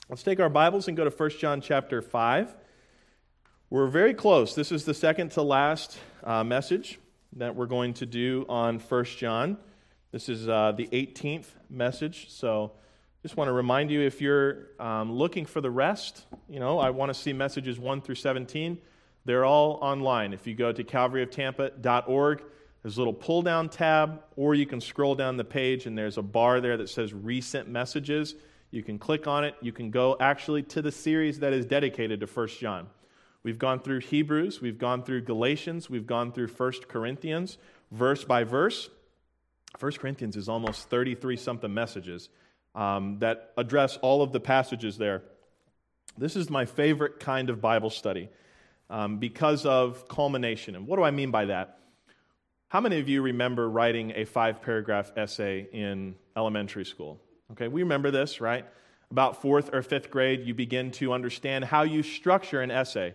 Let's take our Bibles and go to 1 John chapter 5. We're very close. This is the second to last message that we're going to do on 1 John. This is the 18th message, so just want to remind you, if you're looking for the rest, I want to see messages 1 through 17. They're all online. If you go to calvaryoftampa.org, there's a little pull-down tab, or you can scroll down the page, and there's a bar there that says Recent Messages. You can click on it. You can go actually to the series that is dedicated to 1 John. We've gone through Hebrews, we've gone through Galatians, we've gone through 1 Corinthians, verse by verse. 1 Corinthians is almost 33-something messages that address all of the passages there. This is my favorite kind of Bible study because of culmination. And what do I mean by that? How many of you remember writing a 5-paragraph essay in elementary school? Okay, we remember this, right? About 4th or 5th grade, you begin to understand how you structure an essay.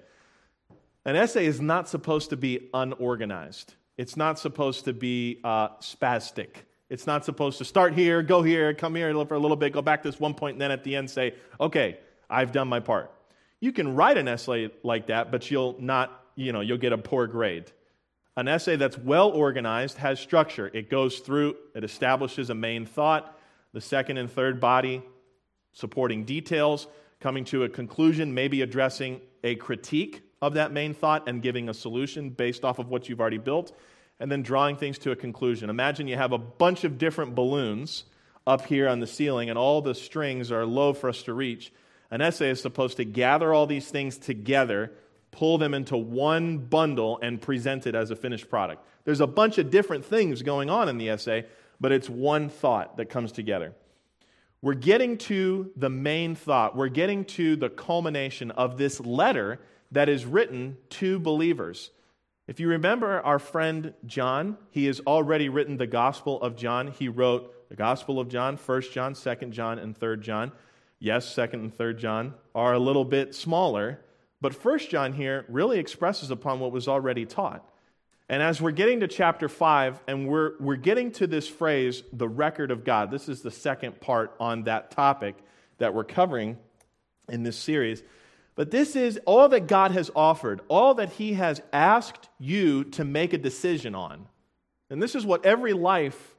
An essay is not supposed to be unorganized. It's not supposed to be spastic. It's not supposed to start here, go here, come here for a little bit, go back to this one point, and then at the end say, okay, I've done my part. You can write an essay like that, but you'll get a poor grade. An essay that's well organized has structure. It goes through, it establishes a main thought, the second and third body, supporting details, coming to a conclusion, maybe addressing a critique of that main thought and giving a solution based off of what you've already built, and then drawing things to a conclusion. Imagine you have a bunch of different balloons up here on the ceiling, and all the strings are low for us to reach. An essay is supposed to gather all these things together, pull them into one bundle, and present it as a finished product. There's a bunch of different things going on in the essay, but it's one thought that comes together. We're getting to the main thought. We're getting to the culmination of this letter that is written to believers. If you remember our friend John, he has already written the Gospel of John. He wrote the Gospel of John, 1 John, 2 John, and 3 John. Yes, 2nd and 3 John are a little bit smaller, but 1 John here really expresses upon what was already taught. And as we're getting to chapter 5, and we're getting to this phrase, the record of God, this is the second part on that topic that we're covering in this series. But this is all that God has offered, all that He has asked you to make a decision on. And this is what every life,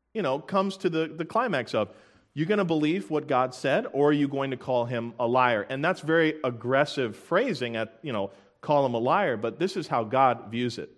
comes to the climax of. You're going to believe what God said, or are you going to call Him a liar? And that's very aggressive phrasing call Him a liar, but this is how God views it.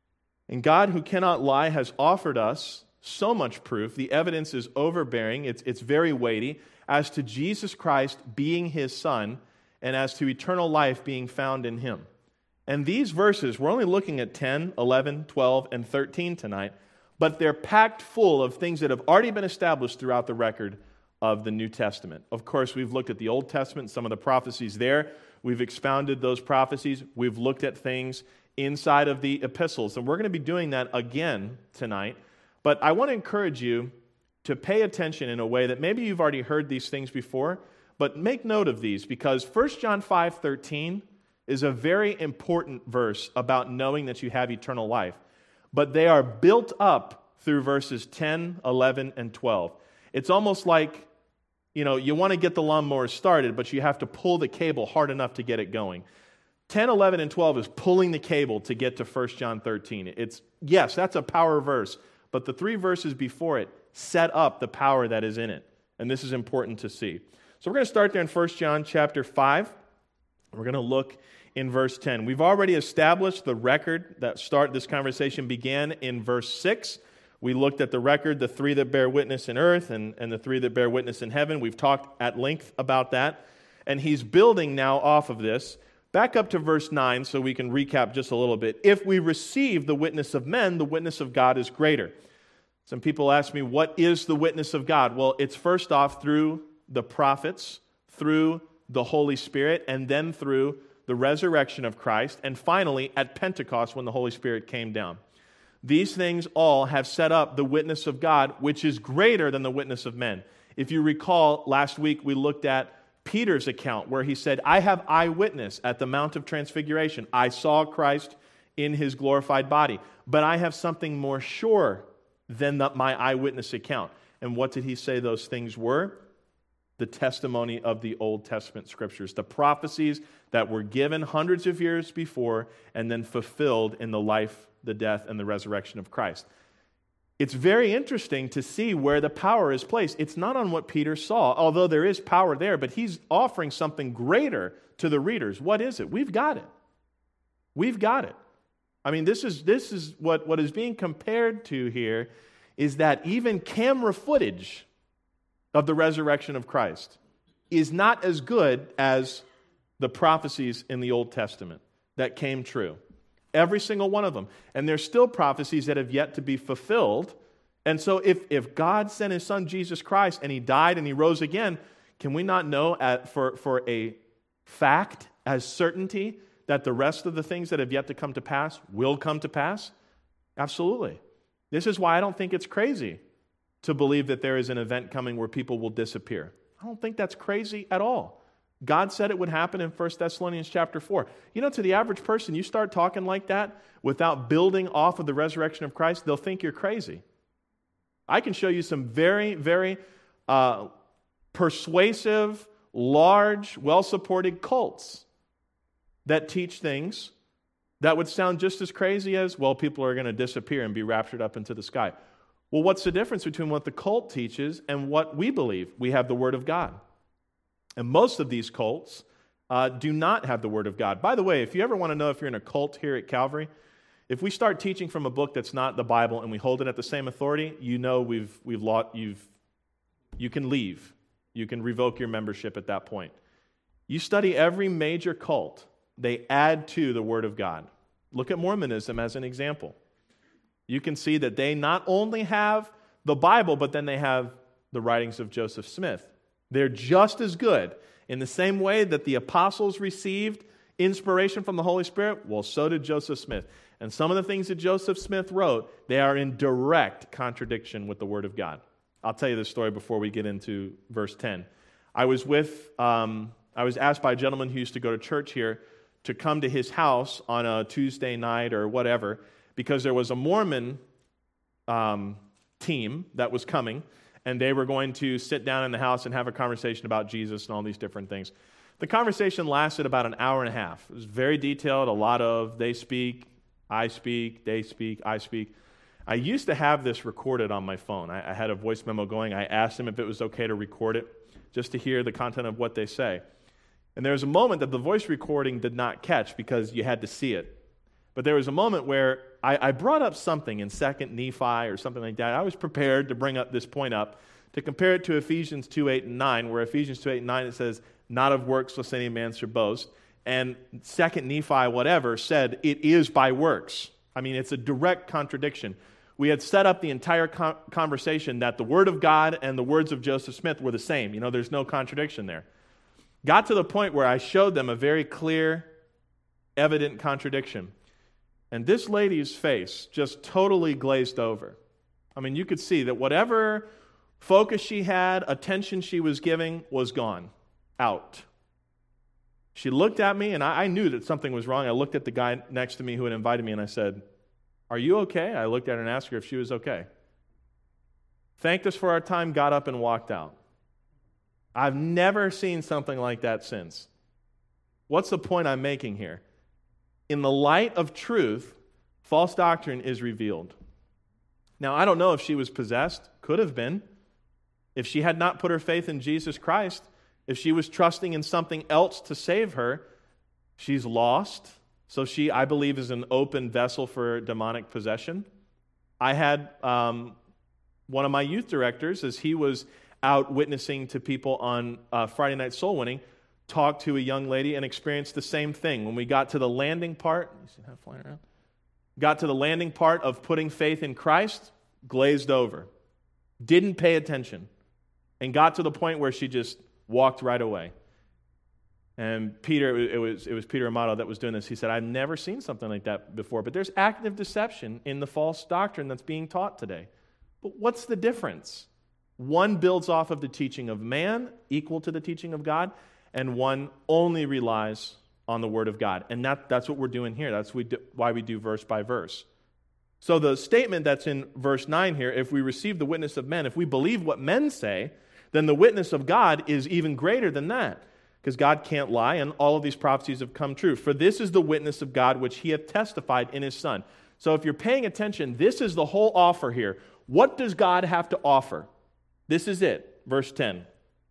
And God, who cannot lie, has offered us so much proof. The evidence is overbearing. It's very weighty as to Jesus Christ being His Son and as to eternal life being found in Him. And these verses, we're only looking at 10, 11, 12, and 13 tonight, but they're packed full of things that have already been established throughout the record of the New Testament. Of course, we've looked at the Old Testament, some of the prophecies there. We've expounded those prophecies. We've looked at things inside of the epistles, and we're going to be doing that again tonight. But I want to encourage you to pay attention in a way that maybe you've already heard these things before, but make note of these, because 1 John 5:13 is a very important verse about knowing that you have eternal life. But they are built up through verses 10, 11, and 12. It's almost like, you want to get the lawnmower started, but you have to pull the cable hard enough to get it going. 10, 11, and 12 is pulling the cable to get to 1 John 13. Yes, that's a power verse, but the 3 verses before it set up the power that is in it. And this is important to see. So we're going to start there in 1 John chapter 5. We're going to look in verse 10. We've already established the record this conversation began in verse 6. We looked at the record, the 3 that bear witness in earth and the 3 that bear witness in heaven. We've talked at length about that. And he's building now off of this. Back up to verse 9 so we can recap just a little bit. If we receive the witness of men, the witness of God is greater. Some people ask me, what is the witness of God? Well, it's first off through the prophets, through the Holy Spirit, and then through the resurrection of Christ, and finally at Pentecost when the Holy Spirit came down. These things all have set up the witness of God, which is greater than the witness of men. If you recall, last week we looked at Peter's account where he said, I have eyewitness at the Mount of Transfiguration. I saw Christ in His glorified body. But I have something more sure than my eyewitness account. And what did he say those things were? the testimony of the Old Testament scriptures, the prophecies that were given hundreds of years before and then fulfilled in the life, the death, and the resurrection of Christ. It's very interesting to see where the power is placed. It's not on what Peter saw, although there is power there, but he's offering something greater to the readers. What is it? We've got it. We've got it. I mean, this is what is being compared to here is that even camera footage of the resurrection of Christ is not as good as the prophecies in the Old Testament that came true. Every single one of them. And there's still prophecies that have yet to be fulfilled. And so if God sent His Son Jesus Christ and He died and He rose again, can we not know for a fact, as certainty, that the rest of the things that have yet to come to pass will come to pass? Absolutely. This is why I don't think it's crazy to believe that there is an event coming where people will disappear. I don't think that's crazy at all. God said it would happen in 1 Thessalonians chapter 4. You know, to the average person, you start talking like that without building off of the resurrection of Christ, they'll think you're crazy. I can show you some very, very persuasive, large, well-supported cults that teach things that would sound just as crazy as, well, people are going to disappear and be raptured up into the sky. Well, what's the difference between what the cult teaches and what we believe? We have the Word of God. And most of these cults do not have the Word of God. By the way, if you ever want to know if you're in a cult here at Calvary, if we start teaching from a book that's not the Bible and we hold it at the same authority, you know you can leave. You can revoke your membership at that point. You study every major cult, they add to the Word of God. Look at Mormonism as an example. You can see that they not only have the Bible, but then they have the writings of Joseph Smith. They're just as good. In the same way that the apostles received inspiration from the Holy Spirit, well, so did Joseph Smith. And some of the things that Joseph Smith wrote, they are in direct contradiction with the Word of God. I'll tell you this story before we get into verse 10. I was asked by a gentleman who used to go to church here to come to his house on a Tuesday night or whatever, because there was a Mormon team that was coming, and they were going to sit down in the house and have a conversation about Jesus and all these different things. The conversation lasted about an hour and a half. It was very detailed, a lot of they speak, I speak, they speak, I speak. I used to have this recorded on my phone. I had a voice memo going. I asked them if it was okay to record it, just to hear the content of what they say. And there was a moment that the voice recording did not catch because you had to see it. But there was a moment where I brought up something in 2nd Nephi or something like that. I was prepared to bring up this point up to compare it to Ephesians 2:8 and 9, where Ephesians 2:8 and 9 it says, not of works lest any man should boast. And 2nd Nephi, whatever, said it is by works. I mean, it's a direct contradiction. We had set up the entire conversation that the Word of God and the words of Joseph Smith were the same. You know, there's no contradiction there. Got to the point where I showed them a very clear, evident contradiction. And this lady's face just totally glazed over. I mean, you could see that whatever focus she had, attention she was giving, was gone, out. She looked at me, and I knew that something was wrong. I looked at the guy next to me who had invited me, and I said, "Are you okay?" I looked at her and asked her if she was okay. Thanked us for our time, got up and walked out. I've never seen something like that since. What's the point I'm making here? In the light of truth, false doctrine is revealed. Now, I don't know if she was possessed. Could have been. If she had not put her faith in Jesus Christ, if she was trusting in something else to save her, she's lost. So she, I believe, is an open vessel for demonic possession. I had one of my youth directors, as he was out witnessing to people on Friday Night Soul Winning, talked to a young lady and experienced the same thing. When we got to the landing part, you see that flying around? Got to the landing part of putting faith in Christ, glazed over. Didn't pay attention. And got to the point where she just walked right away. And Peter, it was Peter Amato that was doing this. He said, I've never seen something like that before. But there's active deception in the false doctrine that's being taught today. But what's the difference? One builds off of the teaching of man, equal to the teaching of God, and one only relies on the Word of God. And that's what we're doing here. That's why we do verse by verse. So the statement that's in verse 9 here, if we receive the witness of men, if we believe what men say, then the witness of God is even greater than that, because God can't lie, and all of these prophecies have come true. For this is the witness of God which he hath testified in his Son. So if you're paying attention, this is the whole offer here. What does God have to offer? This is it. Verse 10.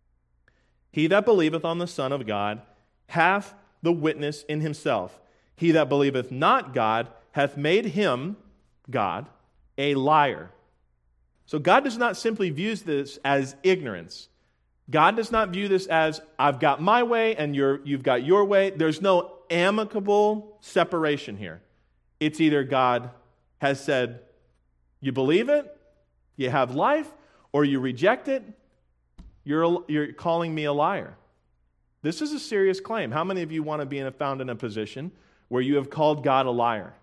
He that believeth on the Son of God hath the witness in himself. He that believeth not God hath made him, God, a liar. So God does not simply view this as ignorance. God does not view this as, I've got my way and you've got your way. There's no amicable separation here. It's either God has said, you believe it, you have life, or you reject it, you're calling me a liar. This is a serious claim. How many of you want to be found in a position where you have called God a liar?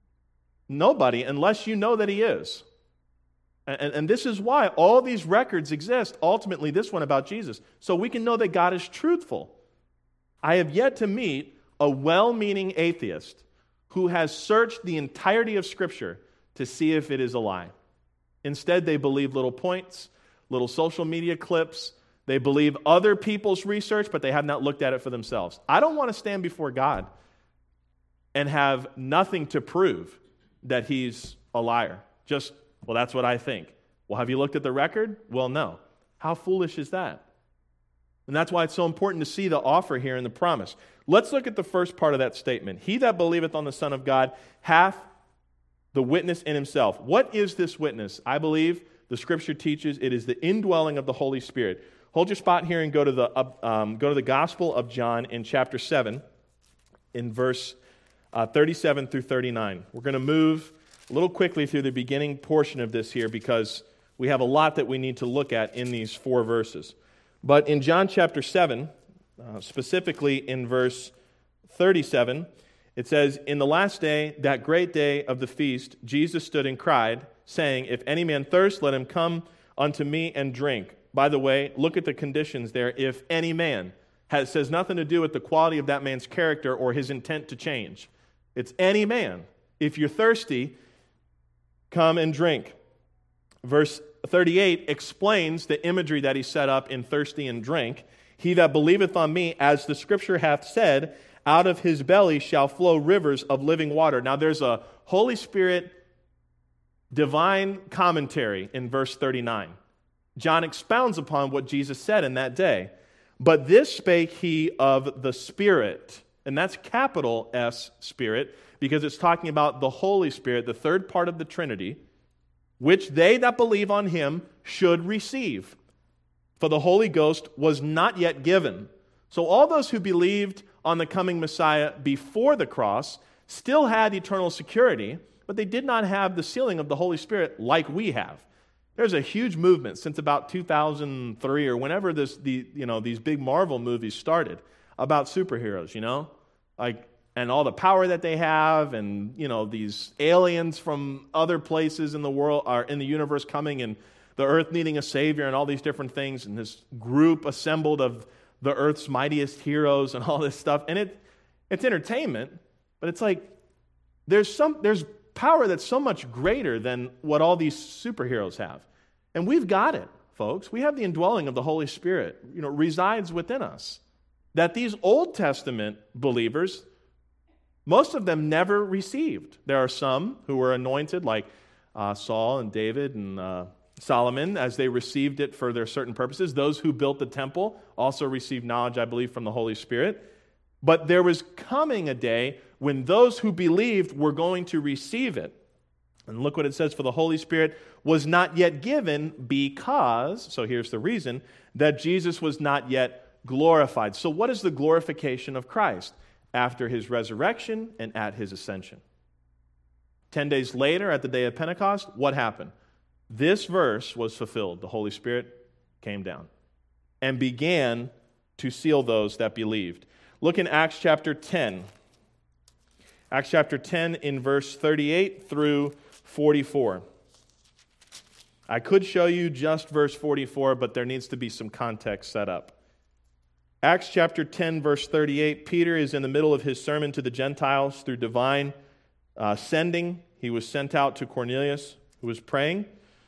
Nobody, unless you know that he is. And this is why all these records exist, ultimately this one about Jesus, so we can know that God is truthful. I have yet to meet a well-meaning atheist who has searched the entirety of Scripture to see if it is a lie. Instead, they believe little points, little social media clips. They believe other people's research, but they have not looked at it for themselves. I don't want to stand before God and have nothing to prove that he's a liar. Just, well, that's what I think. Well, have you looked at the record? Well, no. How foolish is that? And that's why it's so important to see the offer here in the promise. Let's look at the first part of that statement. He that believeth on the Son of God hath the witness in himself. What is this witness? I believe the Scripture teaches it is the indwelling of the Holy Spirit. Hold your spot here and go to the Gospel of John in chapter 7, in verse 37 through 39. We're going to move a little quickly through the beginning portion of this here because we have a lot that we need to look at in these 4 verses. But in John chapter 7, specifically in verse 37, it says, In the last day, that great day of the feast, Jesus stood and cried, saying, If any man thirst, let him come unto me and drink. By the way, look at the conditions there. If any man says nothing to do with the quality of that man's character or his intent to change. It's any man. If you're thirsty, come and drink. Verse 38 explains the imagery that he set up in thirsty and drink. He that believeth on me, as the Scripture hath said, out of his belly shall flow rivers of living water. Now there's a Holy Spirit divine commentary in verse 39. John expounds upon what Jesus said in that day. But this spake he of the Spirit. And that's capital S, Spirit, because it's talking about the Holy Spirit, the third part of the Trinity, which they that believe on him should receive. For the Holy Ghost was not yet given. So all those who believed on the coming Messiah before the cross still had eternal security, but they did not have the sealing of the Holy Spirit like we have. There's a huge movement since about 2003 or whenever these big Marvel movies started about superheroes, and all the power that they have, and these aliens from other places in the world are in the universe coming, and the earth needing a savior, and all these different things, and this group assembled of the earth's mightiest heroes and all this stuff. And it's entertainment, but it's like there's power that's so much greater than what all these superheroes have. And we've got it, folks. We have the indwelling of the Holy Spirit, resides within us. That these Old Testament believers, most of them never received. There are some who were anointed, like Saul and David and Solomon, as they received it for their certain purposes. Those who built the temple also received knowledge, I believe, from the Holy Spirit. But there was coming a day when those who believed were going to receive it. And look what it says, for the Holy Spirit was not yet given because, so here's the reason, that Jesus was not yet glorified. So what is the glorification of Christ? After his resurrection and at his ascension. 10 days later, at the day of Pentecost, what happened? This verse was fulfilled. The Holy Spirit came down and began to seal those that believed. Look in Acts chapter 10. Acts chapter 10 in verse 38 through 44. I could show you just verse 44, but there needs to be some context set up. Acts chapter 10, verse 38, Peter is in the middle of his sermon to the Gentiles through divine sending. He was sent out to Cornelius, who was praying.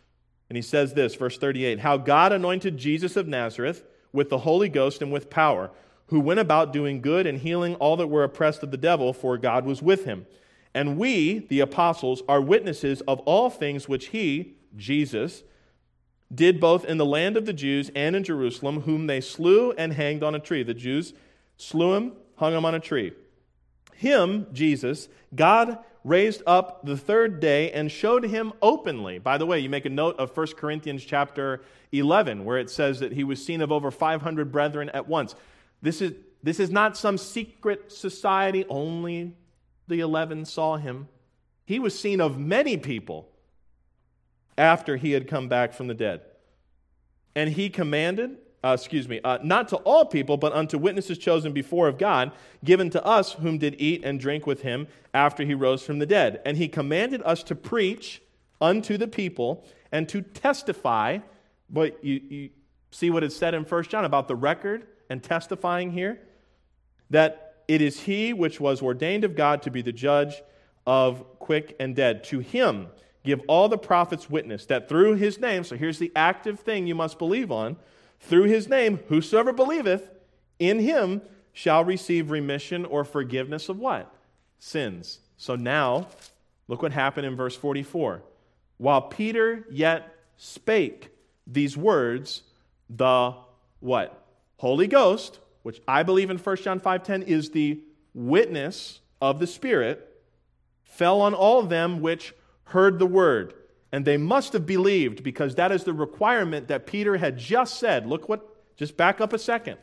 And he says this, verse 38, how God anointed Jesus of Nazareth with the Holy Ghost and with power, who went about doing good and healing all that were oppressed of the devil, for God was with him. And we, the apostles, are witnesses of all things which he, Jesus, did both in the land of the Jews and in Jerusalem, whom they slew and hanged on a tree. The Jews slew him, hung him on a tree. Him, Jesus, God raised up the third day and showed him openly. By the way, you make a note of 1 Corinthians chapter 11, where it says that he was seen of over 500 brethren at once. This is not some secret society, only the 11 saw him. He was seen of many people after he had come back from the dead. And he commanded, not to all people, but unto witnesses chosen before of God, given to us whom did eat and drink with him after he rose from the dead. And he commanded us to preach unto the people and to testify. But you see what is said in 1 John about the record and testifying here? That it is he which was ordained of God to be the judge of quick and dead. To him give all the prophets witness that through his name, so here's the active thing you must believe on, through his name, whosoever believeth in him shall receive remission or forgiveness of what? Sins. So now, look what happened in verse 44. While Peter yet spake these words, the what? Holy Ghost, which I believe in 1 John 5:10 is the witness of the Spirit, fell on all of them which heard the word. And they must have believed, because that is the requirement that Peter had just said. Look what, just back up a second.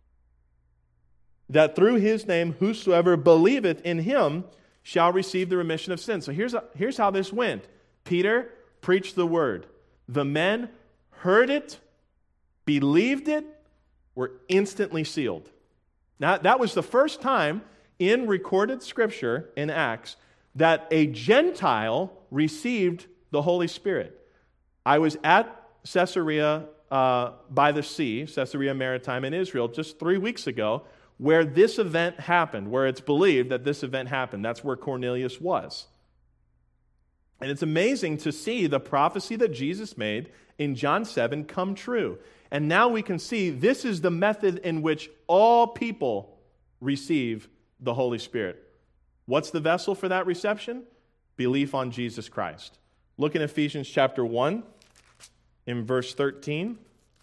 That through his name, whosoever believeth in him shall receive the remission of sins. So here's how this went. Peter preached the word. The men heard it, believed it, were instantly sealed. Now, that was the first time in recorded scripture in Acts that a Gentile received the Holy Spirit. I was at Caesarea by the sea, Caesarea Maritime in Israel, just 3 weeks ago, where this event happened, where it's believed that this event happened. That's where Cornelius was. And it's amazing to see the prophecy that Jesus made in John 7 come true. And now we can see this is the method in which all people receive the Holy Spirit. What's the vessel for that reception? Belief on Jesus Christ. Look in Ephesians chapter 1 in verse 13.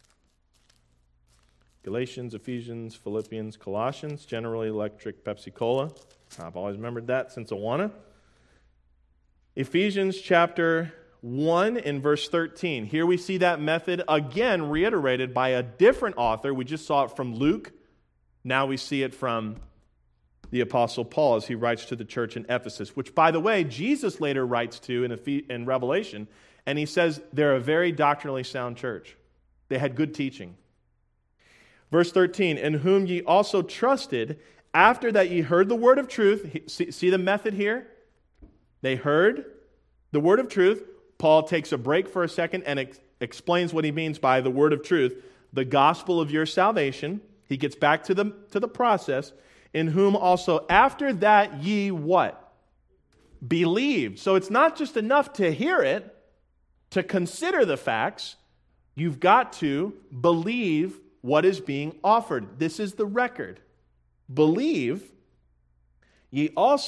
Galatians, Ephesians, Philippians, Colossians, General Electric, Pepsi-Cola. I've always remembered that since Awana. Ephesians chapter 1 in verse 13. Here we see that method again reiterated by a different author. We just saw it from Luke. Now we see it from the Apostle Paul as he writes to the church in Ephesus, which, by the way, Jesus later writes to in Revelation, and he says they're a very doctrinally sound church. They had good teaching. Verse 13, in whom ye also trusted, after that ye heard the word of truth. See the method here? They heard the word of truth. Paul takes a break for a second and explains what he means by the word of truth, the gospel of your salvation. He gets back to the process. In whom also after that ye what? Believed. So it's not just enough to hear it, to consider the facts. You've got to believe what is being offered. This is the record. Believe. You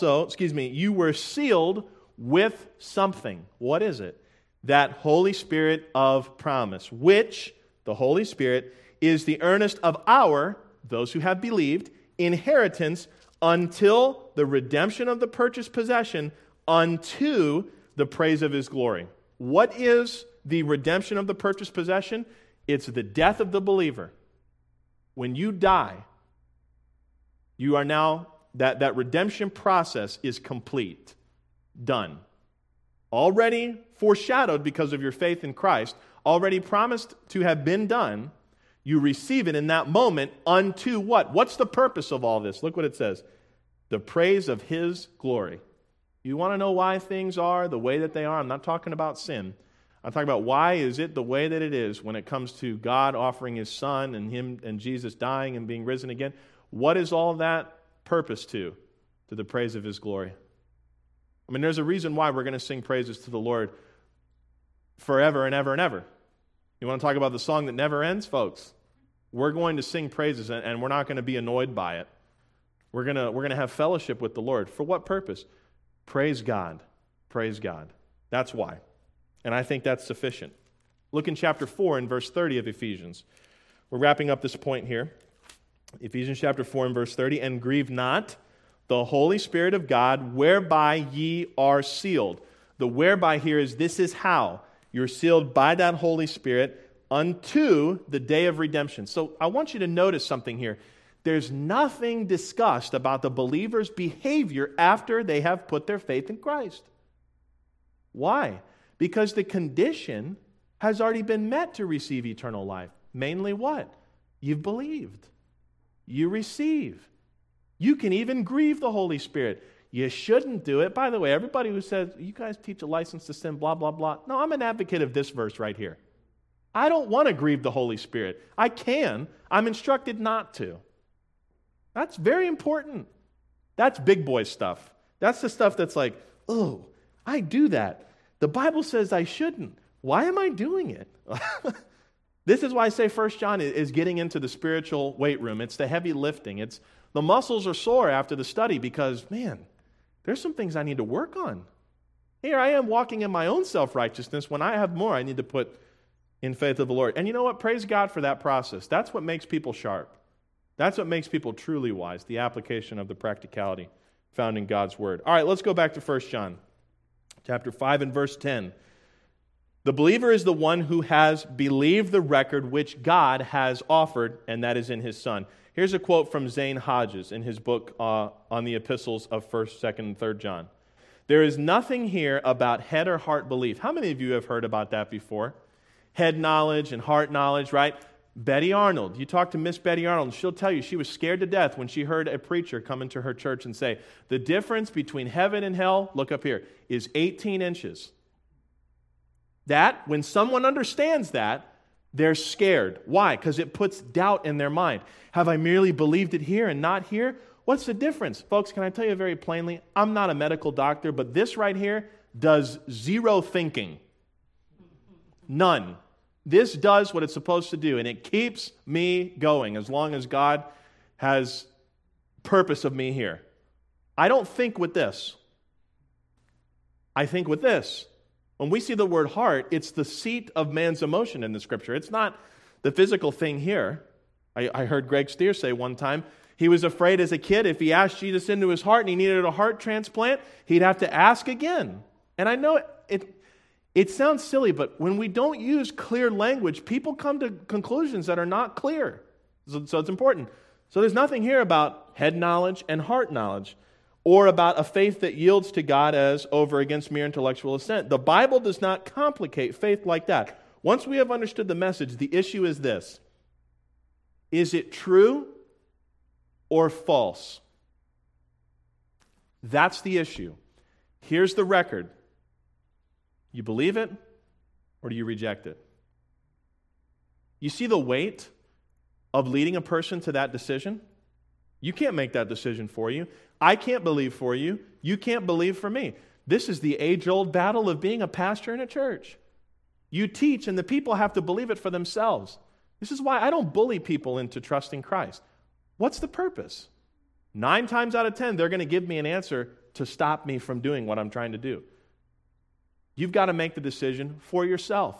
were sealed with something. What is it? That Holy Spirit of promise, which, the Holy Spirit, is the earnest of those who have believed, inheritance until the redemption of the purchased possession unto the praise of his glory. What is the redemption of the purchased possession? It's the death of the believer. When you die, you are now, that redemption process is complete, done. Already foreshadowed because of your faith in Christ, already promised to have been done. You receive it in that moment unto what? What's the purpose of all this? Look what it says. The praise of his glory. You want to know why things are the way that they are? I'm not talking about sin. I'm talking about why is it the way that it is when it comes to God offering his Son and him and Jesus dying and being risen again. What is all that purpose to? To the praise of his glory. I mean, there's a reason why we're going to sing praises to the Lord forever and ever and ever. You want to talk about the song that never ends, folks? We're going to sing praises, and we're not going to be annoyed by it. We're going to have fellowship with the Lord. For what purpose? Praise God. Praise God. That's why. And I think that's sufficient. Look in chapter 4 and verse 30 of Ephesians. We're wrapping up this point here. Ephesians chapter 4 and verse 30. And grieve not the Holy Spirit of God, whereby ye are sealed. The whereby here is this is how. You're sealed by that Holy Spirit unto the day of redemption. So I want you to notice something here. There's nothing discussed about the believer's behavior after they have put their faith in Christ. Why? Because the condition has already been met to receive eternal life. Mainly what? You've believed. You receive. You can even grieve the Holy Spirit. You shouldn't do it. By the way, everybody who says, you guys teach a license to sin, blah, blah, blah. No, I'm an advocate of this verse right here. I don't want to grieve the Holy Spirit. I can. I'm instructed not to. That's very important. That's big boy stuff. That's the stuff that's like, oh, I do that. The Bible says I shouldn't. Why am I doing it? This is why I say 1 John is getting into the spiritual weight room. It's the heavy lifting. It's the muscles are sore after the study because, man, there's some things I need to work on. Here I am walking in my own self-righteousness when I have more I need to put in faith of the Lord. And you know what? Praise God for that process. That's what makes people sharp. That's what makes people truly wise, the application of the practicality found in God's Word. All right, let's go back to 1 John chapter 5 and verse 10. The believer is the one who has believed the record which God has offered, and that is in His Son. Here's a quote from Zane Hodges in his book on the epistles of 1st, 2nd, and 3rd John. There is nothing here about head or heart belief. How many of you have heard about that before? Head knowledge and heart knowledge, right? Betty Arnold. You talk to Miss Betty Arnold, she'll tell you she was scared to death when she heard a preacher come into her church and say, the difference between heaven and hell, look up here, is 18 inches. That, when someone understands that, they're scared. Why? Because it puts doubt in their mind. Have I merely believed it here and not here? What's the difference? Folks, can I tell you very plainly? I'm not a medical doctor, but this right here does zero thinking. None. This does what it's supposed to do, and it keeps me going as long as God has purpose of me here. I don't think with this. I think with this. When we see the word heart, it's the seat of man's emotion in the Scripture. It's not the physical thing here. I heard Greg Steer say one time, he was afraid as a kid if he asked Jesus into his heart and he needed a heart transplant, he'd have to ask again. And I know it sounds silly, but when we don't use clear language, people come to conclusions that are not clear. So it's important. So there's nothing here about head knowledge and heart knowledge, or about a faith that yields to God as over against mere intellectual assent. The Bible does not complicate faith like that. Once we have understood the message, the issue is this. Is it true or false? That's the issue. Here's the record. You believe it or do you reject it? You see the weight of leading a person to that decision? You can't make that decision for you. I can't believe for you. You can't believe for me. This is the age-old battle of being a pastor in a church. You teach, and the people have to believe it for themselves. This is why I don't bully people into trusting Christ. What's the purpose? 9 times out of 10, they're going to give me an answer to stop me from doing what I'm trying to do. You've got to make the decision for yourself.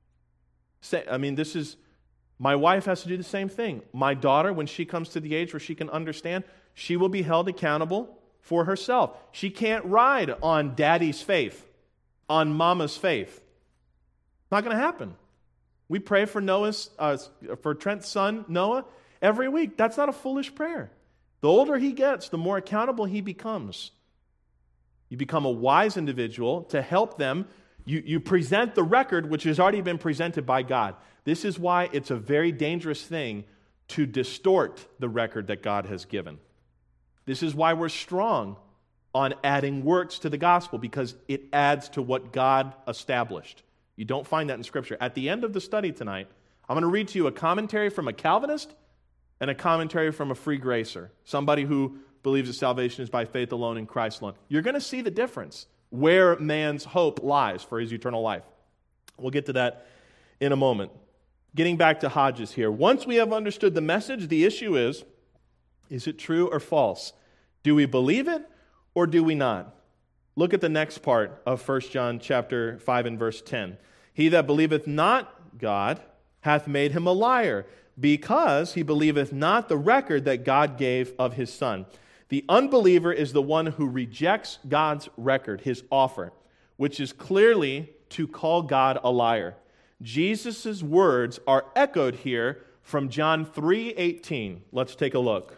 My wife has to do the same thing. My daughter, when she comes to the age where she can understand, she will be held accountable for herself. She can't ride on daddy's faith, on mama's faith. It's not going to happen. We pray for for Trent's son, Noah, every week. That's not a foolish prayer. The older he gets, the more accountable he becomes. You become a wise individual to help them. You present the record which has already been presented by God. This is why it's a very dangerous thing to distort the record that God has given. This is why we're strong on adding works to the gospel, because it adds to what God established. You don't find that in Scripture. At the end of the study tonight, I'm going to read to you a commentary from a Calvinist and a commentary from a free gracer, somebody who believes that salvation is by faith alone in Christ alone. You're going to see the difference, where man's hope lies for his eternal life. We'll get to that in a moment. Getting back to Hodges here. Once we have understood the message, the issue is it true or false? Do we believe it or do we not? Look at the next part of 1 John chapter 5 and verse 10. He that believeth not God hath made him a liar, because he believeth not the record that God gave of his Son. The unbeliever is the one who rejects God's record, his offer, which is clearly to call God a liar. Jesus' words are echoed here from John 3:18. Let's take a look.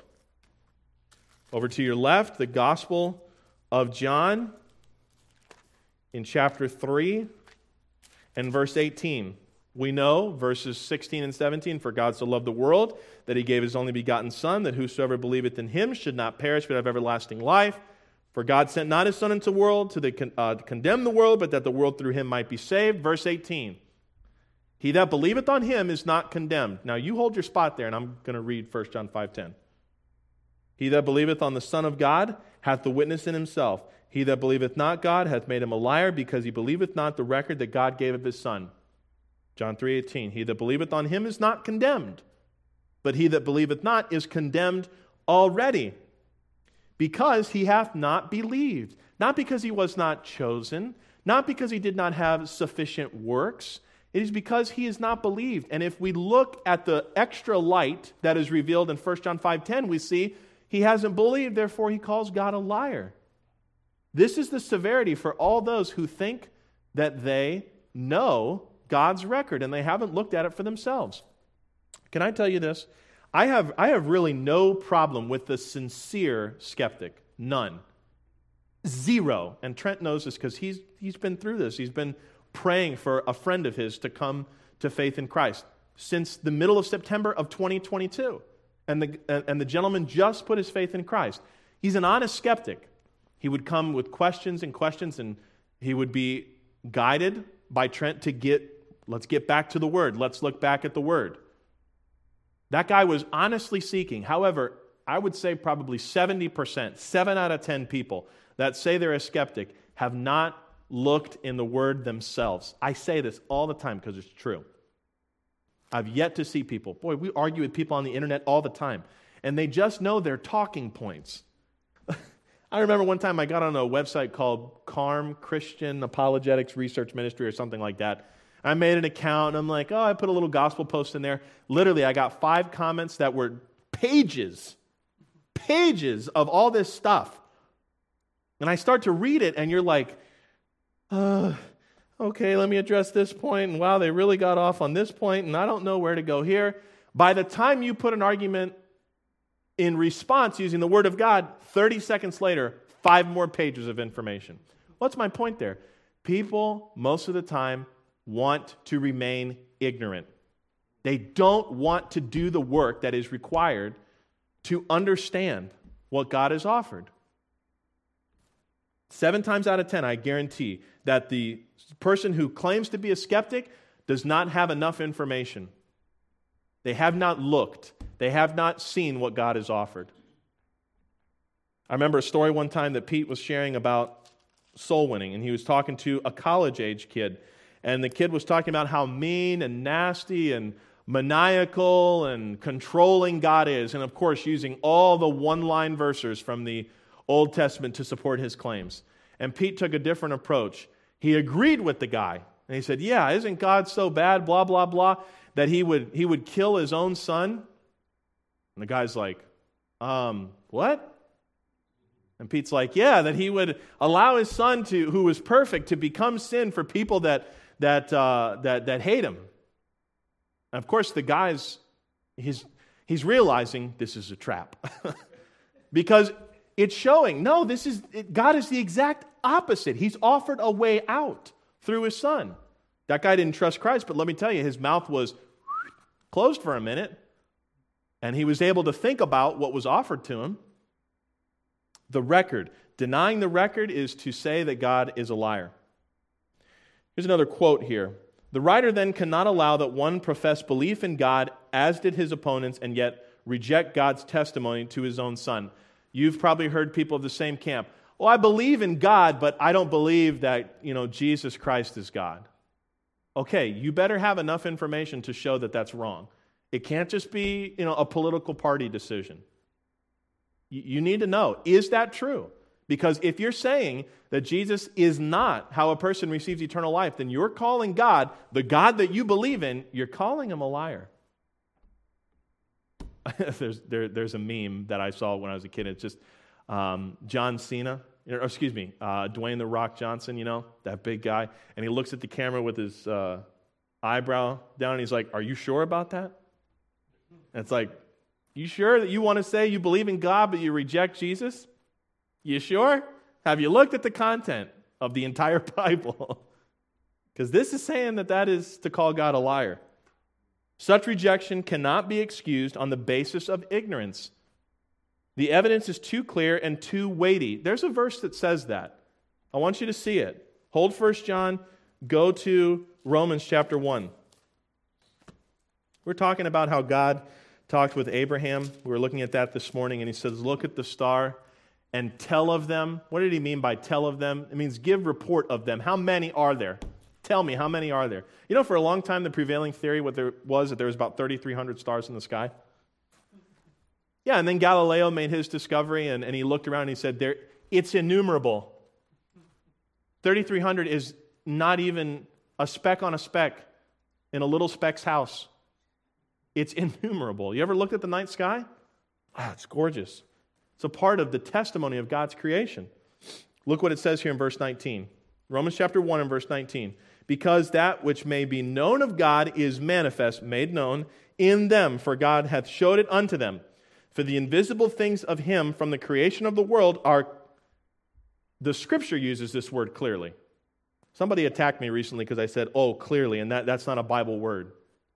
Over to your left, the Gospel of John in chapter 3 and verse 18. We know, verses 16 and 17, for God so loved the world that he gave his only begotten Son, that whosoever believeth in him should not perish but have everlasting life. For God sent not his Son into the world to condemn the world, but that the world through him might be saved. Verse 18. He that believeth on him is not condemned. Now you hold your spot there, and I'm going to read 1 John 5:10. He that believeth on the Son of God hath the witness in himself. He that believeth not God hath made him a liar, because he believeth not the record that God gave of his Son. John 3:18. He that believeth on him is not condemned, but he that believeth not is condemned already, because he hath not believed. Not because he was not chosen, not because he did not have sufficient works. It is because he is not believed. And if we look at the extra light that is revealed in 1 John 5:10, we see he hasn't believed, therefore he calls God a liar. This is the severity for all those who think that they know God's record and they haven't looked at it for themselves. Can I tell you this? I have really no problem with the sincere skeptic. None. Zero. And Trent knows this because he's been through this. He's been praying for a friend of his to come to faith in Christ since the middle of September of 2022. And the gentleman just put his faith in Christ. He's an honest skeptic. He would come with questions, and he would be guided by Trent to let's get back to the Word. Let's look back at the Word. That guy was honestly seeking. However, I would say probably 70%, 7 out of 10 people that say they're a skeptic have not looked in the Word themselves. I say this all the time because it's true. I've yet to see people. Boy, we argue with people on the internet all the time, and they just know their talking points. I remember one time I got on a website called CARM, Christian Apologetics Research Ministry or something like that. I made an account, and I'm like, I put a little gospel post in there. Literally, I got 5 comments that were pages of all this stuff. And I start to read it, and you're like, okay, let me address this point, and wow, they really got off on this point, and I don't know where to go here. By the time you put an argument in response using the Word of God, 30 seconds later, 5 more pages of information. What's my point there? People, most of the time, want to remain ignorant. They don't want to do the work that is required to understand what God has offered. 7 times out of 10, I guarantee that the person who claims to be a skeptic does not have enough information. They have not looked. They have not seen what God has offered. I remember a story one time that Pete was sharing about soul winning, and he was talking to a college-age kid, and the kid was talking about how mean and nasty and maniacal and controlling God is, and of course using all the one-line verses from the Old Testament to support his claims. And Pete took a different approach. He agreed with the guy, and he said, yeah, isn't God so bad, blah, blah, blah, that he would kill his own son? And the guy's like, what? And Pete's like, yeah, that he would allow his son who was perfect to become sin for people that hate him. And of course, the guy's he's realizing this is a trap because it's showing God is the exact opposite. He's offered a way out through his son. That guy didn't trust Christ, but let me tell you, his mouth was closed for a minute, and he was able to think about what was offered to him. The record. Denying the record is to say that God is a liar. Here's another quote here. The writer then cannot allow that one profess belief in God, as did his opponents, and yet reject God's testimony to his own son. You've probably heard people of the same camp. Well, I believe in God, but I don't believe that, Jesus Christ is God. okay, you better have enough information to show that that's wrong. It can't just be, a political party decision. You need to know, is that true? Because if you're saying that Jesus is not how a person receives eternal life, then you're calling God, the God that you believe in, you're calling him a liar. There's a meme that I saw when I was a kid. It's just John Cena, Dwayne "The Rock" Johnson, that big guy. And he looks at the camera with his eyebrow down, and he's like, "Are you sure about that?" And it's like, you sure that you want to say you believe in God, but you reject Jesus? You sure? Have you looked at the content of the entire Bible? Because this is saying that is to call God a liar. Such rejection cannot be excused on the basis of ignorance. The evidence is too clear and too weighty. There's a verse that says that. I want you to see it. Hold 1 John, go to Romans chapter 1. We're talking about how God talked with Abraham. We were looking at that this morning, and he says, look at the star and tell of them. What did he mean by tell of them? It means give report of them. How many are there? Tell me, how many are there? For a long time, the prevailing theory that there was about 3,300 stars in the sky. Yeah, and then Galileo made his discovery, and he looked around and he said, it's innumerable. 3,300 is not even a speck on a speck in a little speck's house. It's innumerable. You ever looked at the night sky? It's gorgeous. It's a part of the testimony of God's creation. Look what it says here in verse 19. Romans chapter 1 and verse 19. Because that which may be known of God is manifest, made known in them, for God hath showed it unto them. For the invisible things of him from the creation of the world are, the Scripture uses this word clearly. Somebody attacked me recently because I said, clearly, and that's not a Bible word.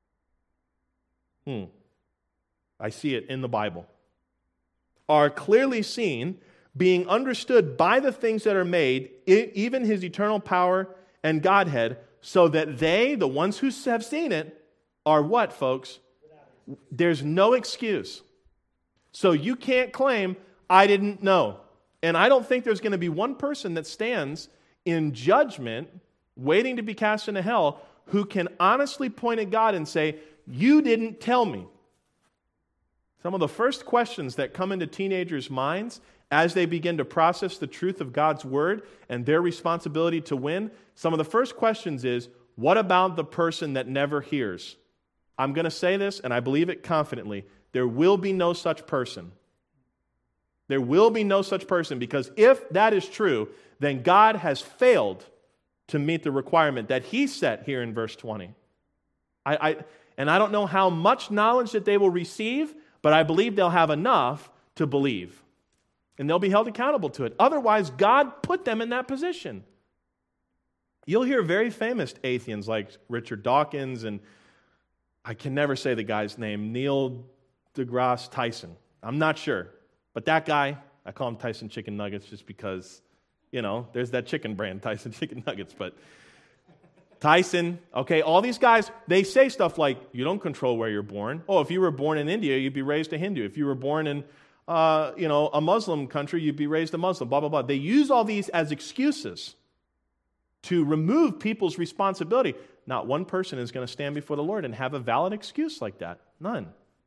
I see it in the Bible. Are clearly seen, being understood by the things that are made, even his eternal power and Godhead, so that they, the ones who have seen it, are what, folks? There's no excuse. So you can't claim, I didn't know. And I don't think there's going to be one person that stands in judgment, waiting to be cast into hell, who can honestly point at God and say, you didn't tell me. Some of the first questions that come into teenagers' minds as they begin to process the truth of God's Word and their responsibility to win, some of the first questions is, what about the person that never hears? I'm going to say this, and I believe it confidently. There will be no such person. There will be no such person, because if that is true, then God has failed to meet the requirement that He set here in verse 20. And I don't know how much knowledge that they will receive, but I believe they'll have enough to believe. And they'll be held accountable to it. Otherwise, God put them in that position. You'll hear very famous atheists like Richard Dawkins, and I can never say the guy's name, Neil deGrasse Tyson. I'm not sure. But that guy, I call him Tyson Chicken Nuggets just because, there's that chicken brand, Tyson Chicken Nuggets. But Tyson, okay, all these guys, they say stuff like, you don't control where you're born. Oh, if you were born in India, you'd be raised a Hindu. If you were born in, a Muslim country, you'd be raised a Muslim, blah, blah, blah. They use all these as excuses to remove people's responsibility. Not one person is going to stand before the Lord and have a valid excuse like that. None.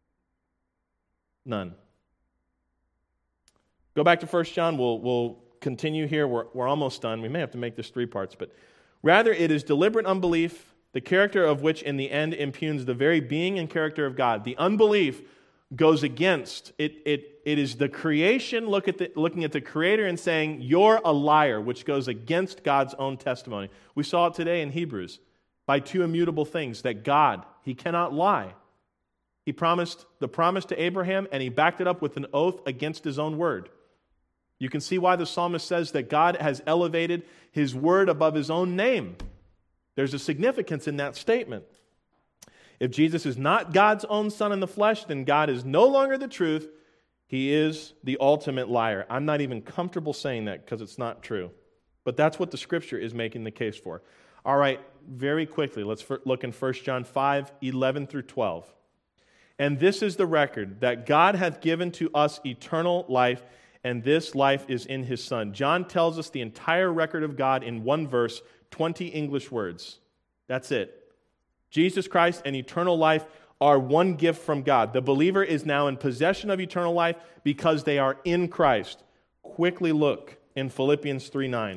Go back to 1 John. We'll continue here. We're almost done. We may have to make this 3 parts, but rather it is deliberate unbelief, the character of which in the end impugns the very being and character of God. The unbelief goes against it. It is the creation looking at the Creator and saying, you're a liar, which goes against God's own testimony. We saw it today in Hebrews by 2 immutable things, that God, He cannot lie. He promised the promise to Abraham, and He backed it up with an oath against His own word. You can see why the psalmist says that God has elevated His word above His own name. There's a significance in that statement. If Jesus is not God's own Son in the flesh, then God is no longer the truth. He is the ultimate liar. I'm not even comfortable saying that because it's not true. But that's what the Scripture is making the case for. All right, very quickly, let's look in 1 John 5, 11 through 12. And this is the record, that God hath given to us eternal life, and this life is in His Son. John tells us the entire record of God in one verse, 20 English words. That's it. Jesus Christ and eternal life are one gift from God. The believer is now in possession of eternal life because they are in Christ. Quickly look in Philippians 3:9.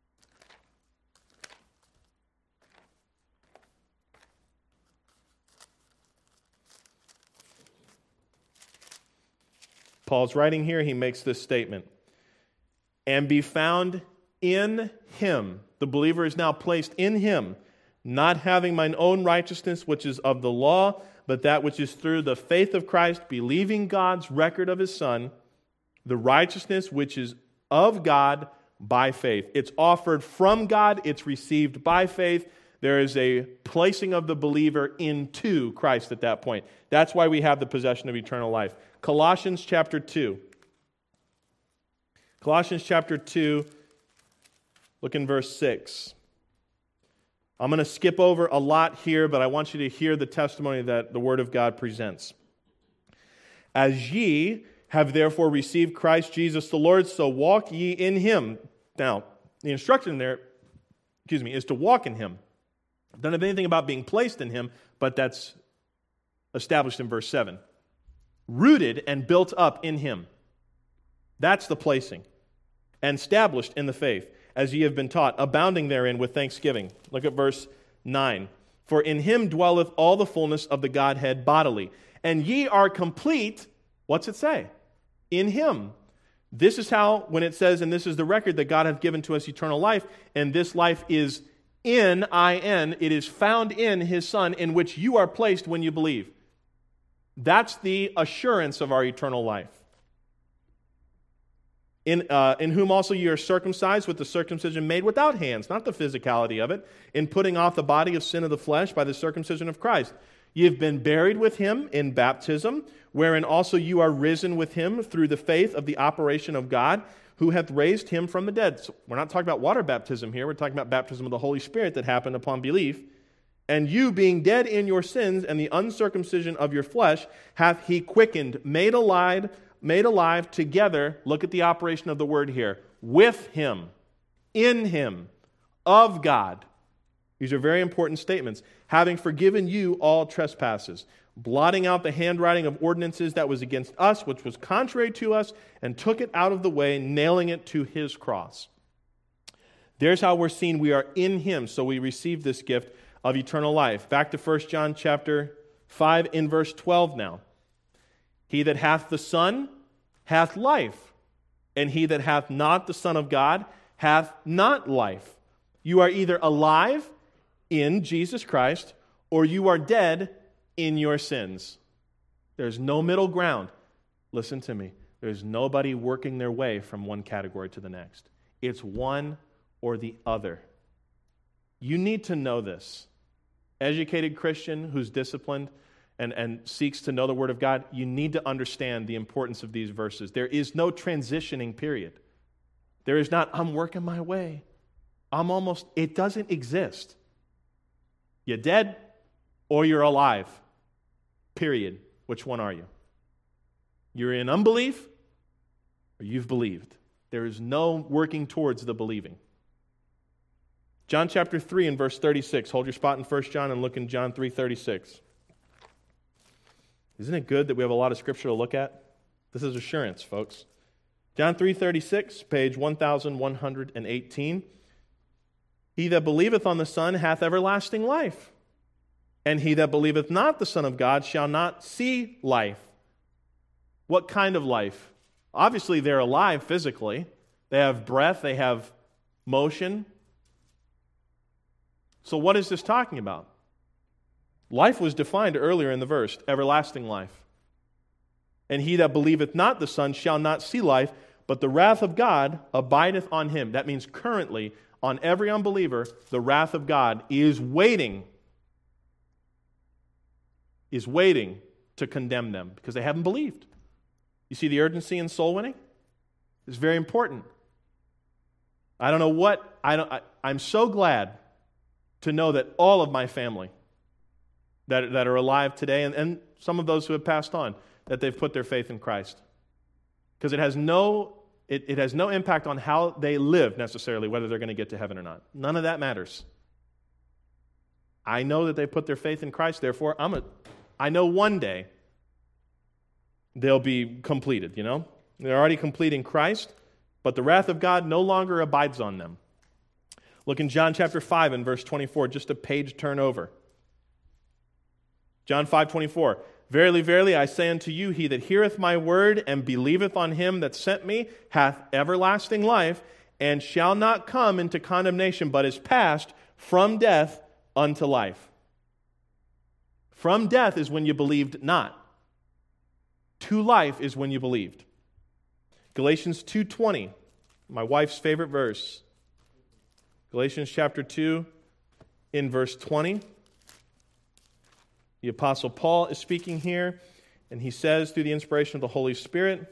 Paul's writing here, he makes this statement. And be found in him. The believer is now placed in him, not having mine own righteousness, which is of the law, but that which is through the faith of Christ, believing God's record of his Son, the righteousness which is of God by faith. It's offered from God, it's received by faith. There is a placing of the believer into Christ at that point. That's why we have the possession of eternal life. Colossians chapter 2. Colossians chapter 2, look in verse 6. I'm going to skip over a lot here, but I want you to hear the testimony that the Word of God presents. As ye have therefore received Christ Jesus the Lord, so walk ye in him. Now, the instruction there, is to walk in him. Doesn't have anything about being placed in him, but that's established in verse 7. Rooted and built up in him. That's the placing. And established in the faith, as ye have been taught, abounding therein with thanksgiving. Look at verse 9. For in him dwelleth all the fullness of the Godhead bodily. And ye are complete, what's it say? In him. This is how, when it says, and this is the record that God hath given to us eternal life, and this life is in, I-N, it is found in his Son, in which you are placed when you believe. That's the assurance of our eternal life. In whom also ye are circumcised with the circumcision made without hands, not the physicality of it, in putting off the body of sin of the flesh by the circumcision of Christ. Ye have been buried with him in baptism, wherein also you are risen with him through the faith of the operation of God, who hath raised him from the dead. So we're not talking about water baptism here, we're talking about baptism of the Holy Spirit that happened upon belief. And you, being dead in your sins and the uncircumcision of your flesh, hath he quickened, made alive together, look at the operation of the word here, with him, in him, of God. These are very important statements. Having forgiven you all trespasses, blotting out the handwriting of ordinances that was against us, which was contrary to us, and took it out of the way, nailing it to his cross. There's how we're seen we are in him, so we receive this gift of eternal life. Back to 1 John chapter 5 in verse 12 now. He that hath the Son hath life, and he that hath not the Son of God hath not life. You are either alive in Jesus Christ, or you are dead in your sins. There's no middle ground. Listen to me. There's nobody working their way from one category to the next. It's one or the other. You need to know this. Educated Christian who's disciplined and seeks to know the Word of God, you need to understand the importance of these verses. There is no transitioning period. There is not, I'm working my way. It doesn't exist. You're dead or you're alive. Period. Which one are you? You're in unbelief or you've believed. There is no working towards the believing. John chapter 3 and verse 36. Hold your spot in 1 John and look in John 3:36. Isn't it good that we have a lot of scripture to look at? This is assurance, folks. John 3:36, page 1118. He that believeth on the Son hath everlasting life, and he that believeth not the Son of God shall not see life. What kind of life? Obviously, they're alive physically. They have breath, they have motion. So what is this talking about? Life was defined earlier in the verse, everlasting life. And he that believeth not the Son shall not see life, but the wrath of God abideth on him. That means currently, on every unbeliever, the wrath of God is waiting to condemn them because they haven't believed. You see the urgency in soul winning? It's very important. I'm so glad to know that all of my family that are alive today, and some of those who have passed on, that they've put their faith in Christ. Because it has no impact on how they live necessarily, whether they're going to get to heaven or not. None of that matters. I know that they put their faith in Christ, therefore I know one day they'll be completed, you know? They're already complete in Christ, but the wrath of God no longer abides on them. Look in John chapter 5 and verse 24, just a page turn over. John 5:24. Verily, verily, I say unto you, he that heareth my word and believeth on him that sent me hath everlasting life, and shall not come into condemnation, but is passed from death unto life. From death is when you believed not. To life is when you believed. Galatians 2:20, my wife's favorite verse. Galatians chapter 2, in verse 20. The Apostle Paul is speaking here, and he says through the inspiration of the Holy Spirit,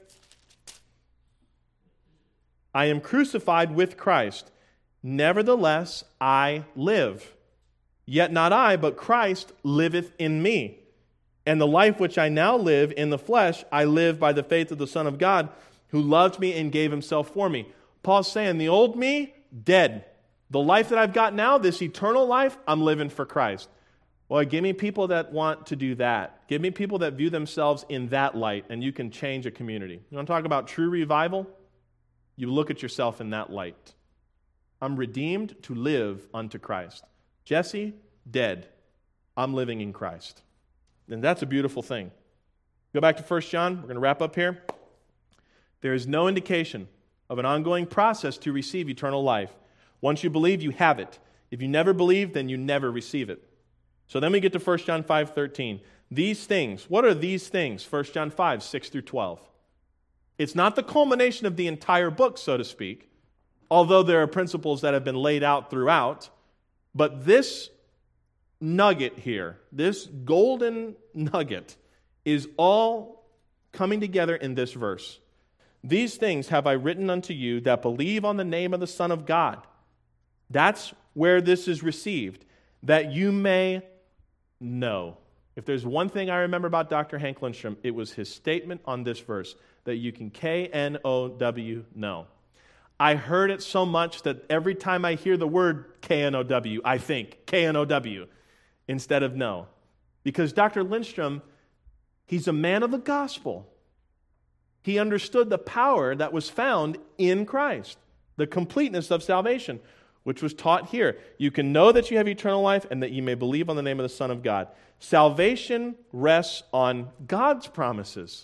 I am crucified with Christ. Nevertheless, I live. Yet not I, but Christ liveth in me. And the life which I now live in the flesh, I live by the faith of the Son of God, who loved me and gave himself for me. Paul's saying, the old me, dead. The life that I've got now, this eternal life, I'm living for Christ. Well, give me people that want to do that. Give me people that view themselves in that light, and you can change a community. You want to talk about true revival? You look at yourself in that light. I'm redeemed to live unto Christ. Jesse, dead. I'm living in Christ. And that's a beautiful thing. Go back to 1 John. We're going to wrap up here. There is no indication of an ongoing process to receive eternal life. Once you believe, you have it. If you never believe, then you never receive it. So then we get to 1 John 5:13. These things, what are these things? 1 John 5, 6 through 12. It's not the culmination of the entire book, so to speak, although there are principles that have been laid out throughout. But this nugget here, this golden nugget, is all coming together in this verse. These things have I written unto you that believe on the name of the Son of God. That's where this is received, that you may know. If there's one thing I remember about Dr. Hank Lindstrom, it was his statement on this verse, that you can K-N-O-W, know. I heard it so much that every time I hear the word K-N-O-W, I think K-N-O-W instead of know. Because Dr. Lindstrom, he's a man of the gospel. He understood the power that was found in Christ, the completeness of salvation, which was taught here. You can know that you have eternal life and that you may believe on the name of the Son of God. Salvation rests on God's promises.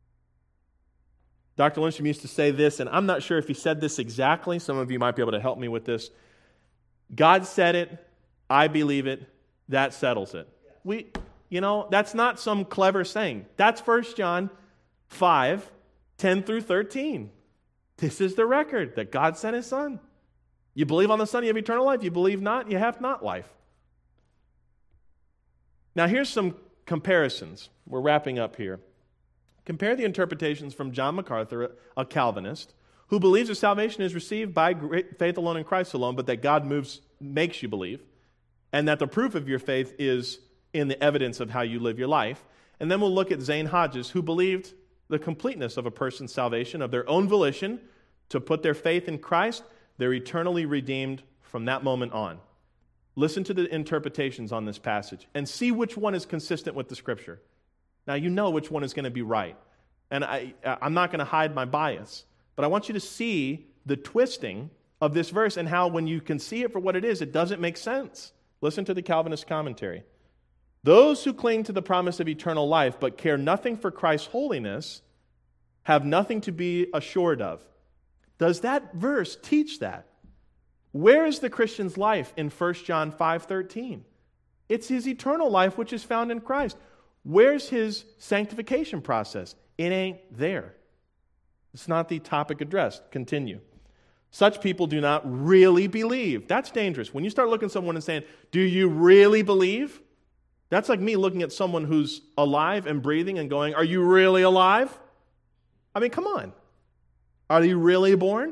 Dr. Lindstrom used to say this, and I'm not sure if he said this exactly. Some of you might be able to help me with this. God said it, I believe it, that settles it. That's not some clever saying. That's 1 John 5, 10 through 13. This is the record that God sent his Son. You believe on the Son, you have eternal life. You believe not, you have not life. Now here's some comparisons. We're wrapping up here. Compare the interpretations from John MacArthur, a Calvinist, who believes that salvation is received by faith alone in Christ alone, but that God makes you believe, and that the proof of your faith is in the evidence of how you live your life. And then we'll look at Zane Hodges, who believed the completeness of a person's salvation of their own volition to put their faith in Christ. They're eternally redeemed from that moment on. Listen to the interpretations on this passage and see which one is consistent with the Scripture. Now, you know which one is going to be right. And I'm not going to hide my bias, but I want you to see the twisting of this verse and how when you can see it for what it is, it doesn't make sense. Listen to the Calvinist commentary. Those who cling to the promise of eternal life but care nothing for Christ's holiness have nothing to be assured of. Does that verse teach that? Where is the Christian's life in 1 John 5:13? It's his eternal life which is found in Christ. Where's his sanctification process? It ain't there. It's not the topic addressed. Continue. Such people do not really believe. That's dangerous. When you start looking at someone and saying, do you really believe? That's like me looking at someone who's alive and breathing and going, are you really alive? I mean, come on. Are you really born?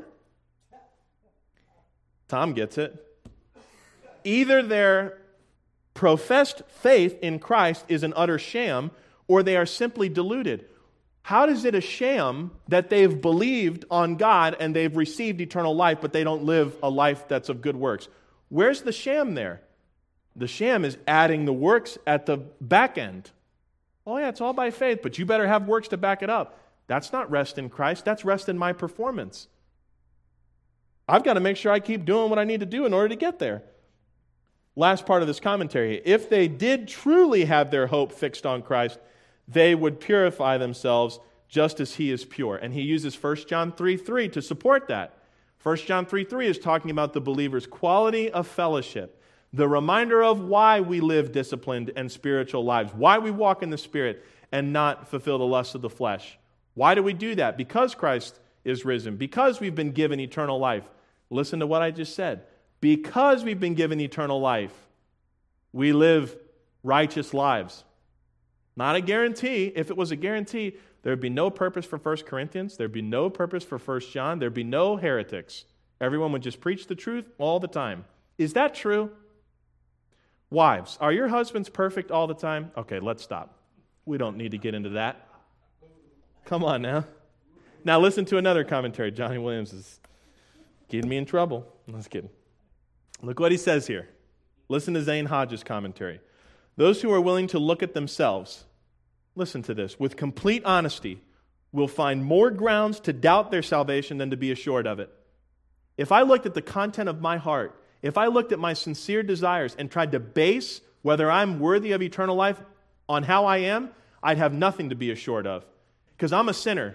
Tom gets it. Either their professed faith in Christ is an utter sham, or they are simply deluded. How is it a sham that they've believed on God and they've received eternal life, but they don't live a life that's of good works? Where's the sham there? The sham is adding the works at the back end. Oh yeah, it's all by faith, but you better have works to back it up. That's not rest in Christ. That's rest in my performance. I've got to make sure I keep doing what I need to do in order to get there. Last part of this commentary. If they did truly have their hope fixed on Christ, they would purify themselves just as he is pure. And he uses 1 John 3:3 to support that. 1 John 3:3 is talking about the believer's quality of fellowship, the reminder of why we live disciplined and spiritual lives, why we walk in the Spirit and not fulfill the lusts of the flesh. Why do we do that? Because Christ is risen, because we've been given eternal life. Listen to what I just said. Because we've been given eternal life, we live righteous lives. Not a guarantee. If it was a guarantee, there would be no purpose for 1 Corinthians. There would be no purpose for 1 John. There would be no heretics. Everyone would just preach the truth all the time. Is that true? Wives, are your husbands perfect all the time? Okay, let's stop. We don't need to get into that. Come on now. Now listen to another commentary. Johnny Williams is getting me in trouble. Let's kidding. Look what he says here. Listen to Zane Hodges' commentary. Those who are willing to look at themselves, listen to this, with complete honesty, will find more grounds to doubt their salvation than to be assured of it. If I looked at the content of my heart, if I looked at my sincere desires and tried to base whether I'm worthy of eternal life on how I am, I'd have nothing to be assured of. Because I'm a sinner.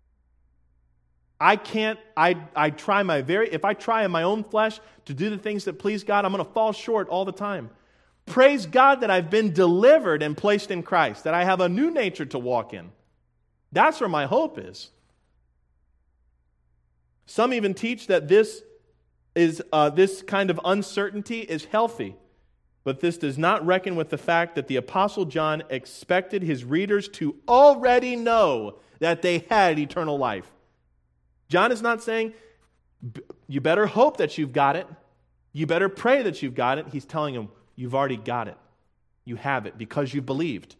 If I try in my own flesh to do the things that please God, I'm going to fall short all the time. Praise God that I've been delivered and placed in Christ, that I have a new nature to walk in. That's where my hope is. Some even teach that this kind of uncertainty is healthy, but this does not reckon with the fact that the Apostle John expected his readers to already know that they had eternal life. John is not saying, you better hope that you've got it. You better pray that you've got it. He's telling them, you've already got it. You have it because you believed.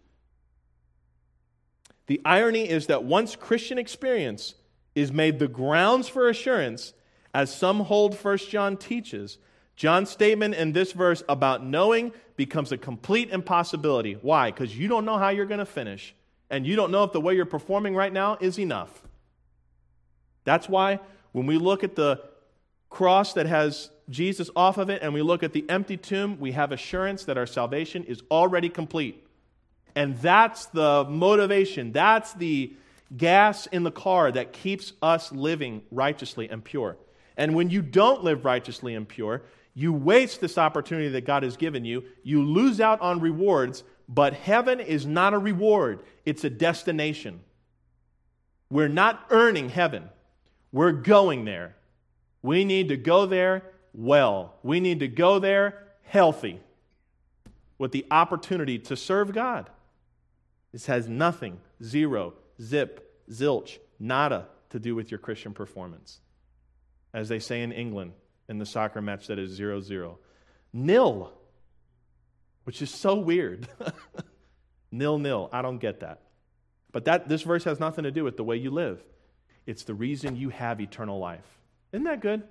The irony is that once Christian experience is made the grounds for assurance, as some hold 1 John teaches, John's statement in this verse about knowing becomes a complete impossibility. Why? Because you don't know how you're going to finish, and you don't know if the way you're performing right now is enough. That's why when we look at the cross that has Jesus off of it and we look at the empty tomb, we have assurance that our salvation is already complete. And that's the motivation, that's the gas in the car that keeps us living righteously and pure. And when you don't live righteously and pure, you waste this opportunity that God has given you. You lose out on rewards, but heaven is not a reward. It's a destination. We're not earning heaven. We're going there. We need to go there well. We need to go there healthy with the opportunity to serve God. This has nothing, zero, zip, zilch, nada to do with your Christian performance. As they say in England in the soccer match that is 0-0. Nil, which is so weird. 0-0. I don't get that. But this verse has nothing to do with the way you live. It's the reason you have eternal life. Isn't that good?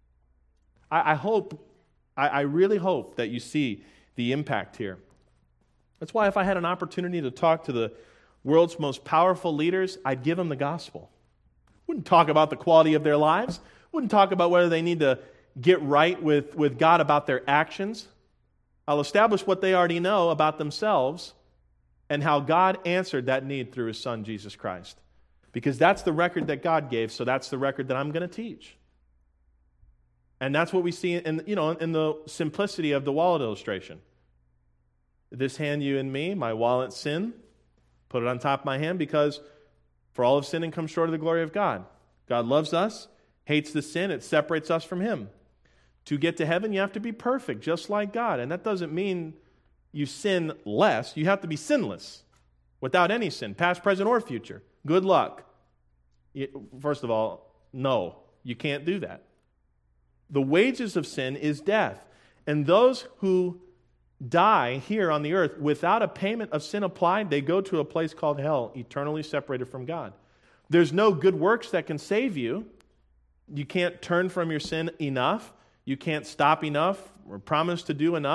I really hope that you see the impact here. That's why if I had an opportunity to talk to the world's most powerful leaders, I'd give them the gospel. Wouldn't talk about the quality of their lives. Wouldn't talk about whether they need to get right with God about their actions. I'll establish what they already know about themselves and how God answered that need through His Son, Jesus Christ. Because that's the record that God gave, so that's the record that I'm going to teach. And that's what we see in the simplicity of the wallet illustration. This hand, you and me, my wallet sin, put it on top of my hand because for all of sin and come short of the glory of God. God loves us, hates the sin, it separates us from Him. To get to heaven, you have to be perfect, just like God. And that doesn't mean you sin less. You have to be sinless, without any sin, past, present, or future. Good luck. First of all, no, you can't do that. The wages of sin is death. And those who die here on the earth without a payment of sin applied, they go to a place called hell, eternally separated from God. There's no good works that can save you. You can't turn from your sin enough. You can't stop enough or promise to do enough.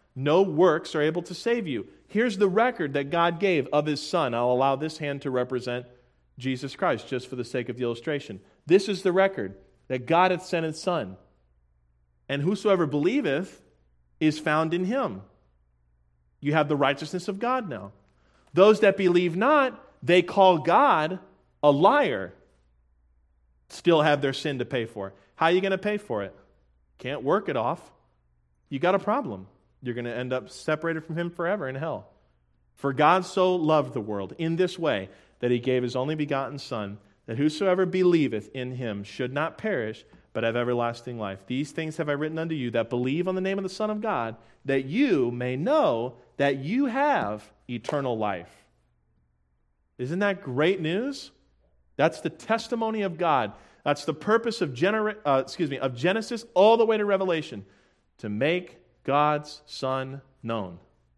No works are able to save you. Here's the record that God gave of his Son. I'll allow this hand to represent Jesus Christ, just for the sake of the illustration. This is the record, that God hath sent his Son. And whosoever believeth is found in him. You have the righteousness of God now. Those that believe not, they call God a liar. Still have their sin to pay for. How are you going to pay for it? Can't work it off. You got a problem. You're going to end up separated from him forever in hell. For God so loved the world in this way, that he gave his only begotten Son, that whosoever believeth in him should not perish, but have everlasting life. These things have I written unto you that believe on the name of the Son of God, that you may know that you have eternal life. Isn't that great news? That's the testimony of God. That's the purpose of Genesis all the way to Revelation, to make God's Son known.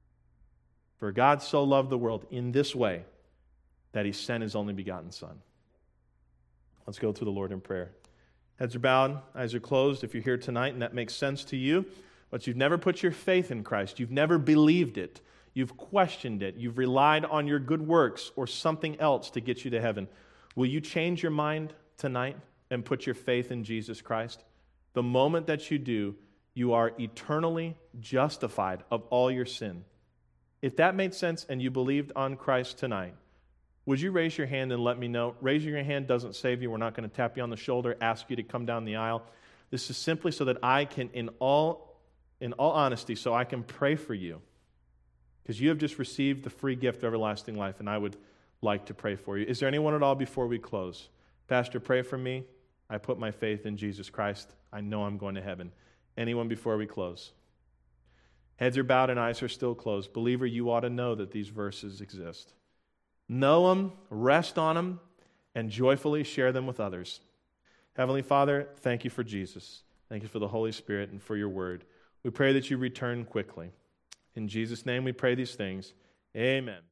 For God so loved the world in this way, that he sent his only begotten Son. Let's go to the Lord in prayer. Heads are bowed, eyes are closed. If you're here tonight and that makes sense to you, but you've never put your faith in Christ, you've never believed it, you've questioned it, you've relied on your good works or something else to get you to heaven, will you change your mind tonight and put your faith in Jesus Christ? The moment that you do, you are eternally justified of all your sin. If that made sense and you believed on Christ tonight, would you raise your hand and let me know? Raising your hand doesn't save you. We're not going to tap you on the shoulder, ask you to come down the aisle. This is simply so that I can, in all honesty, so I can pray for you. Because you have just received the free gift of everlasting life, and I would like to pray for you. Is there anyone at all before we close? Pastor, pray for me. I put my faith in Jesus Christ. I know I'm going to heaven. Anyone before we close? Heads are bowed and eyes are still closed. Believer, you ought to know that these verses exist. Know them, rest on them, and joyfully share them with others. Heavenly Father, thank you for Jesus. Thank you for the Holy Spirit and for your word. We pray that you return quickly. In Jesus' name we pray these things. Amen.